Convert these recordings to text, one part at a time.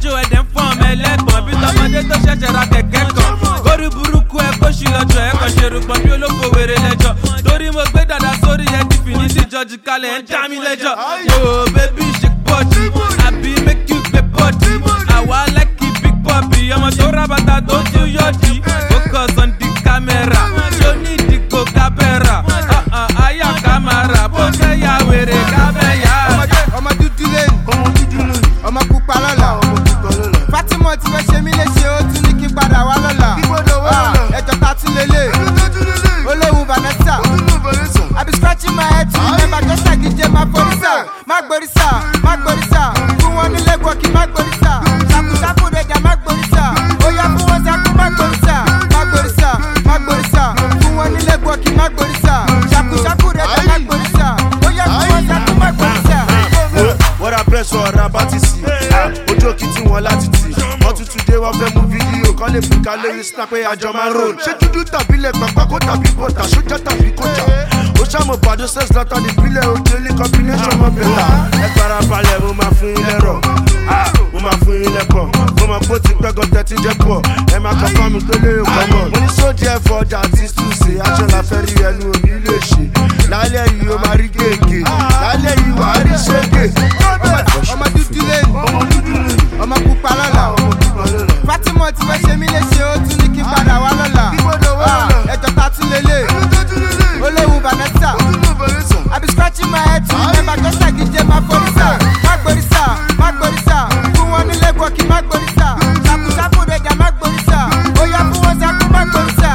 jó ẹ̀dẹ̀ ń fọ́n ọmọ ẹlẹ́gbọ̀n bí tọmọdé tó ṣẹ̀ṣẹ̀ ra kẹ̀kẹ́ kan. Kórí burúkú ẹ kó ṣì lọ́jọ́ ẹ kàn ṣe rúgbọ́n bí olóko wèrè lẹ́jọ́. Torí mo gbé dàda sórí ẹ ti fìní sí jọjú kalẹ̀ ẹ já mi lẹ́jọ́. Yo baby shake body, àbí make you gbé body. Àwa like big bobby, ọmọ tó ra bàtà tó tún yọ̀dí. Focus on the camera, ṣó ní ìdìgbò kábẹ́rà. Àyà kámárà, bó fẹ́ ya wèrè kábẹ́ yá. Ọmọ dúdú lẹ́nu, ọmọ pupa lọ́la. Fatima ti fẹ́ ṣe mí léṣe, ó tún ní kí n padà wá lọ́la. Ẹjọ́ ta tún lélẹ̀, olóhùn Vanessa. I be scratching my head to remember just like DJ Magbórisa. Magbórisa, fún wọn ní lẹ́gbọ̀kì Magbórisa. Ṣàkúṣàkú rẹ̀jà Magbórisa, ó yá fún wọn ṣàkú Magbórisa. Fún wọn ní lẹ́gbọ̀kì Magbórisa. Ṣàkúṣàkú rẹ̀jà Magbórisa, ó yá fún wọn ṣàkú Magbórisa. Wọ́n ra press ọ̀rá bá ti sí, ojú òkìtì wọn láti tì. Wọ́n tún dé wọ́n fẹ́ mú fídíò kan lè fi ká lórí snap pé àjọ máa ń roll. Ṣé dúdú tàbí lẹ̀ pàpà kó tàbí bọ̀tà, sójà tàbí kọjá. Ó ṣàmọ̀ pàdé sex data nípínlẹ̀ òkèlè combination mọ́ bẹ̀rẹ̀. Ẹ fara balẹ̀ mo máa fún yín lẹ́rọ̀, mo máa fún yín lẹ́pọ̀. Mo máa pọ́ ti pẹ́gàn tẹ́tí jẹ́ pọ̀, ẹ máa kọ́kọ́ mi tó lé ọkọ̀ mọ̀. Mo ní sóòdì ẹ̀fọ́ ọjà àti ṣùṣe, aṣọ la fẹ́ rí ẹnu òní lè ṣe. Lálẹ́ yìí ó máa rí gègé, lálẹ́ yìí wàá rí ṣége. Ọmọ dúdú lẹ́nu, ọmọ pupa lọ́la. Fatima ti fẹ́ ṣe mí léṣe, ó tún ní kí n padà wá lọ́la. Ẹjọ́ ta tún lélẹ̀, olóhùn Vanessa. I be scratching my head to remember just like DJ Magbórisa. Fún wọn ní lẹ́gbọ̀kì Magbórisa. Ṣàkúṣàkú rẹ̀jà Magbórisa, ó yá fún wọn ṣàkú Magbórisa.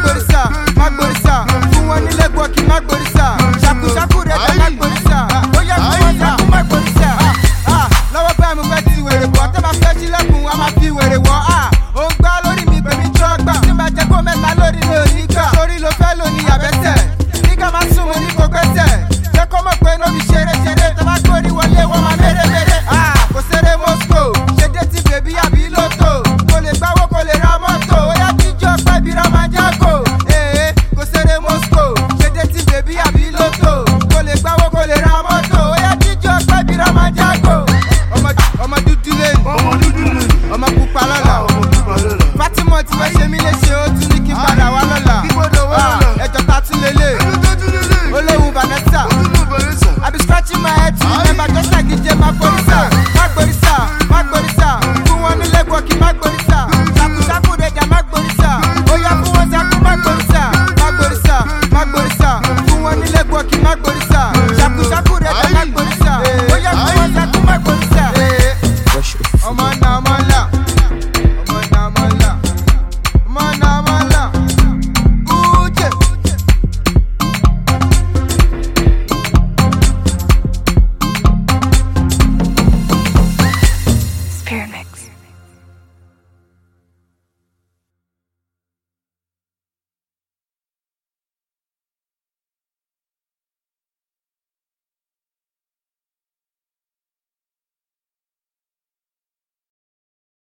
Fún wọn ní lẹ́gbọ̀kì Magbórisa. Ṣàkúṣàkú rẹ̀jà Magbórisa, ó yá fún wọn ṣàkú Magbórisa. Lọ́wọ́ bá mi fẹ́ ti wèrè bọ̀, tẹ́ bá fẹ́ sílẹ̀kùn wa máa fi wèrè wọ̀. Ó ń gbá lórí mi pèmí trọ́gbà, tí n bá jẹ́ kó mẹ́ta lórí mi ò ní gbà. Sórí ló fẹ́ lò ní àbẹ́sẹ̀, nígbà máa sùn mo ní kó gbẹ́sẹ̀. Jẹ́ kó mọ̀ pé nóbi ṣeré, tẹ́ bá gbórí wọlé wọ́n máa méré. Kò ṣeré Moscow, ṣe dé ti bèbí àbí lóto. Kò lè gbáwó kò lè ra mọ́tò, ó yá jíjọ́ pẹ́ bí Ramanjago. Kò ṣeré Moscow, ṣe dé ti bèbí àbí lóto. Kò lè gbáwó kò lè ra mọ́tò, ó yá jíjọ́ pẹ́ bí Ramanjago. Ọmọ dúdú lẹ́nu, ọmọ pupa lọ́la. Fatima ti fẹ́ ṣe mí léṣe, ó tún ní kí n padà wá lọ́la. Ẹjọ́ ta tún lélẹ̀, olóhùn Vanessa. I be scratching my head to remember just like DJ Magbórisa.